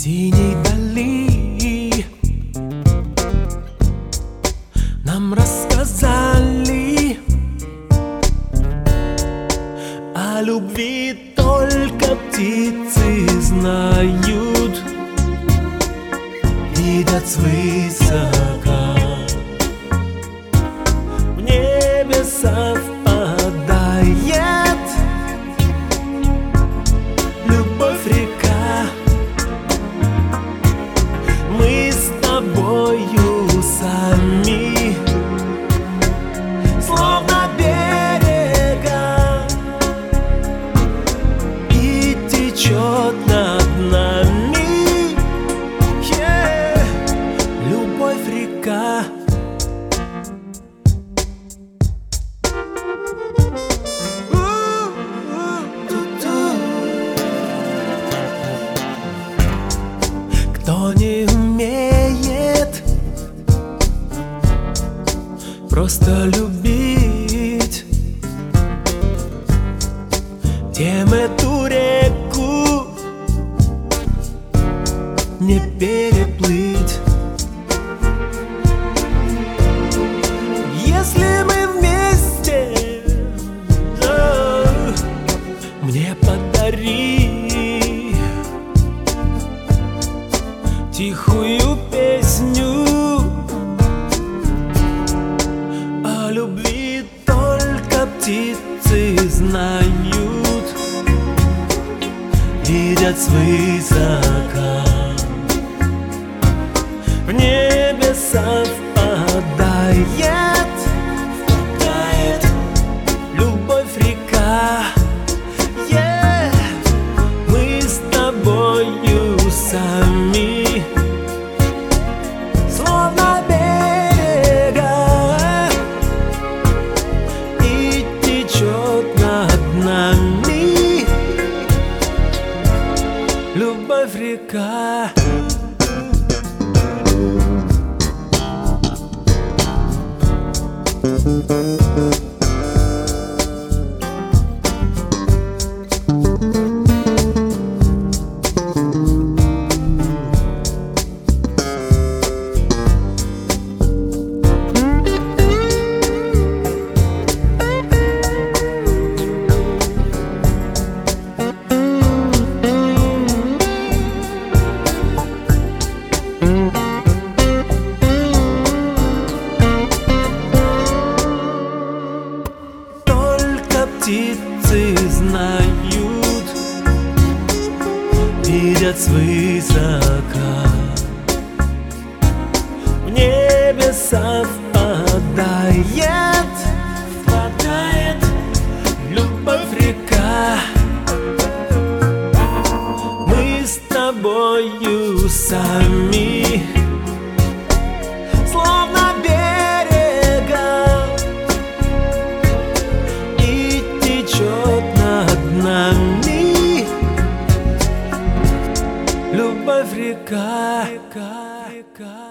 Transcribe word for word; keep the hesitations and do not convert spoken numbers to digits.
синей дали нам рассказали о любви только птицы знают, видят свысока, в небе совпадает любовь река. Мы с тобою сами, словно берега, и течет над нами, yeah, любовь река. Кто не умеет просто любить, тем эту реку не переплыть. Если мы вместе, да, мне подари тихую песню о любви только птицы знают, видят свысока, в небе совпадает, впадает любовь река, yeah, мы с тобою сами, словно берега, и течет над нами любовь река. Птицы знают, видят свысока, в небе совпадает, впадает любовь река. Мы с тобою сами, словно берега, и течет над нами любовь река, река, река.